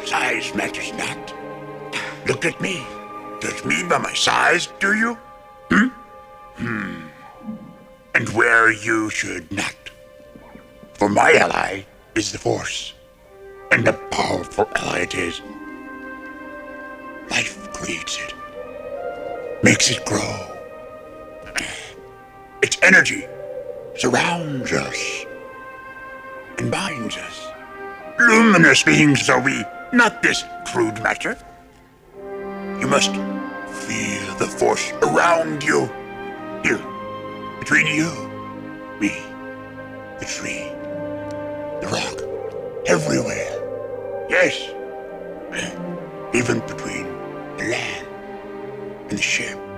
Size matters not. Look at me. Judge me by my size, do you? And where you should not. For my ally is the Force. And a powerful ally it is. Life creates it. Makes it grow. Its energy surrounds us and binds us. Luminous beings are we, not this crude matter. You must feel the Force around you. Here, between you, me, the tree, the rock, everywhere. Yes, even between the land and the ship.